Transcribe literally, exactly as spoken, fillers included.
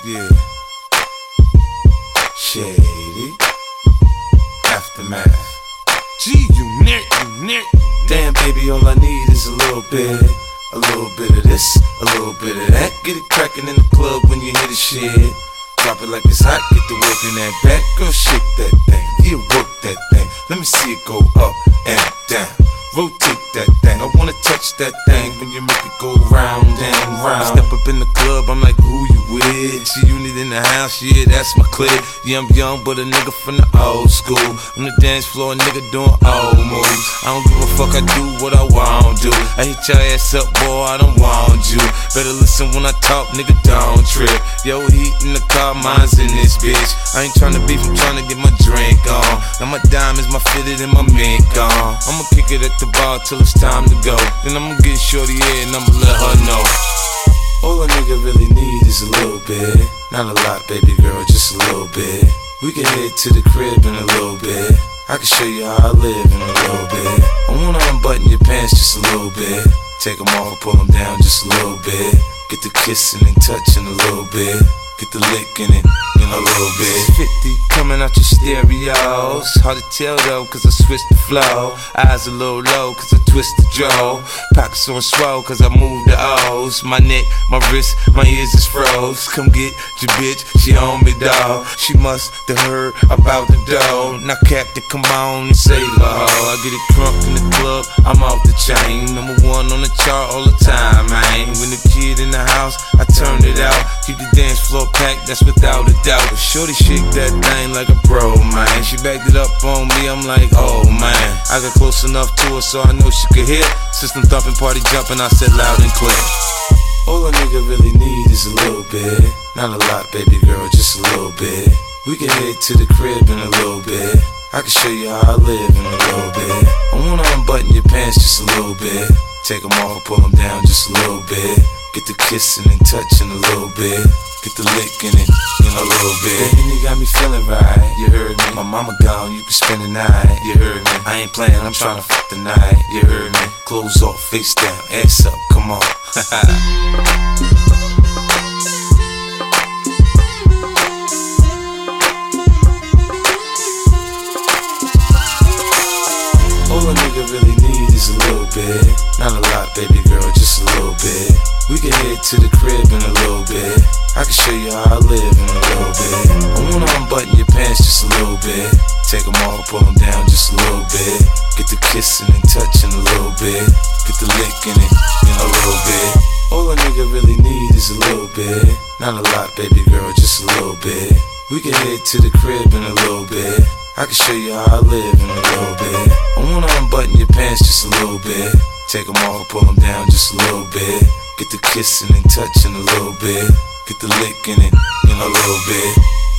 Yeah. Shady. Aftermath. G unit, unit. Damn, baby, all I need is a little bit. A little bit of this, a little bit of that. Get it crackin' in the club when you hear the shit. Drop it like it's hot, get the work in that back. Girl, shake that thing, yeah, work that thing. Let me see it go up and down. Rotate that thing, I wanna touch that thing when you make it go round and round. I step up in the club, I'm like, who you with? G-Unit in the house, yeah, that's my clique. Yeah, I'm young, but a nigga from the old school. On the dance floor, a nigga doing old moves. I don't give a fuck, I do what I want to. I hit your ass up, boy, I don't want you. Better listen when I talk, nigga, don't trip. Yo, heat in the car, mine's in this bitch. I ain't tryna beef, I'm tryna get my drink on. Now my diamonds, my fitted, and my mink on. I'ma kick it at the bar till it's time to go. Then I'ma get shorty here and I'ma let her know. All a nigga really need is a little bit. Not a lot, baby girl, just a little bit. We can head to the crib in a little bit. I can show you how I live in a little bit. I wanna unbutton your pants just a little bit. Take them off and pull them down just a little bit. Get the kissing and touching a little bit. Get the licking it in a little bit. fifty coming out your stereos. Hard to tell though, cause I switched the flow. Eyes a little low, cause I twist the jaw. Pockets on swole, cause I move the O's. My neck, my wrist, my ears is froze. Come get your bitch, she on me, dawg. She must have heard about the dough. Now Captain, come on and say la. I get it crunk in the club, I'm off the chain. Number one on the chart all the time, man. When the kid in the house, I turn it out. Keep the dance floor packed, that's without a doubt. Shorty shake that thing like a pro, man. She backed it up on me, I'm like, oh man. I got close enough to her so I know she could hear. System thumping, party jumping, I said loud and clear. All a nigga really need is a little bit. Not a lot, baby girl, just a little bit. We can head to the crib in a little bit. I can show you how I live in a little bit. I wanna unbutton your pants just a little bit. Take them off, pull them down just a little bit. Get the kissing and touching a little bit. Get the licking it in a little bit. Baby, you got me feeling right, you heard me. My mama gone, you can spend the night, you heard me. I ain't playing, I'm tryna fuck the night, you heard me. Clothes off, face down, ass up, come on. All a nigga really need is a little bit. Not a lot, baby girl, just a little bit. We can head to the crib in a little bit. I can show you how I live in a little bit. I wanna unbutton your pants just a little bit. Take them off, pull them down just a little bit. Get the kissing and touching a little bit. Get the licking it in a little bit. All a nigga really need is a little bit. Not a lot, baby girl, just a little bit. We can head to the crib in a little bit. I can show you how I live in a little bit. I wanna unbutton your pants just a little bit. Take them off, pull them down just a little bit. Get the kissing and touching a little bit. Get the licking it in a little bit.